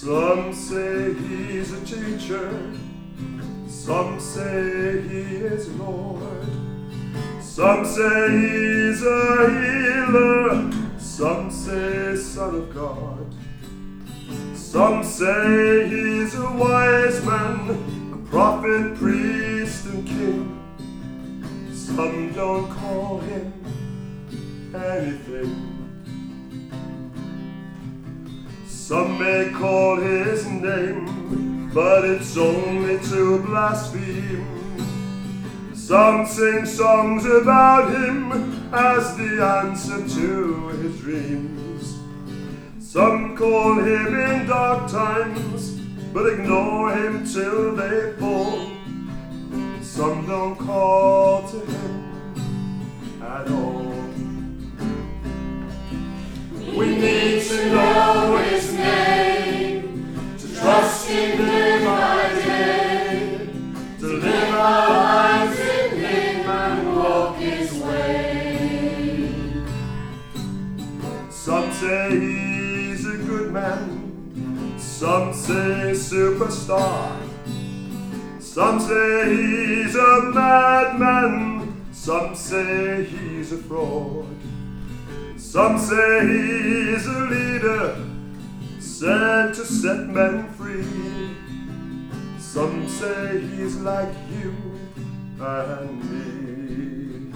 Some say he's a teacher, some say he is Lord, some say he's a healer, some say Son of God. Some say he's a wise man, a prophet, priest, and king. Some don't call him anything. Some may call his name, but it's only to blaspheme. Some sing songs about him as the answer to his dreams. Some call him in dark times, but ignore him till they fall. Some don't call to him at all. We need to know his name, to trust in him by day, to live our lives in him and walk his way. Some say he's a good man, some say superstar. Some say he's a madman, some say he's a fraud. Some say he's a leader, sent to set men free. Some say he's like you and me.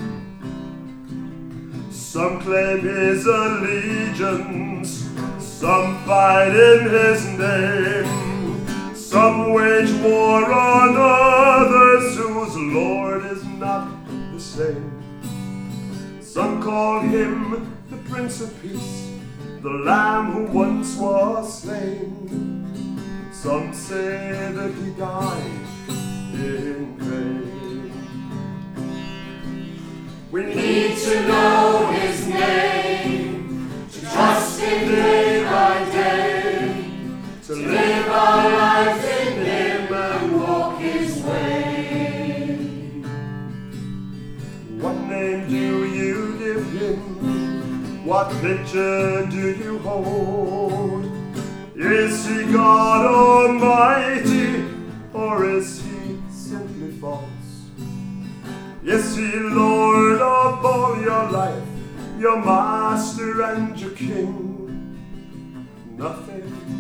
Some claim his allegiance, some fight in his name. Some wage war on others whose Lord is not the same. Some call him the Prince of Peace, the Lamb who once was slain. Some say that he died in vain. We need to know his name, to trust in day by day, to live our lives in him and walk his way. What name do you give him? What picture do you hold? Is he God Almighty, or is he simply false? Is he Lord of all your life, your master and your king? Nothing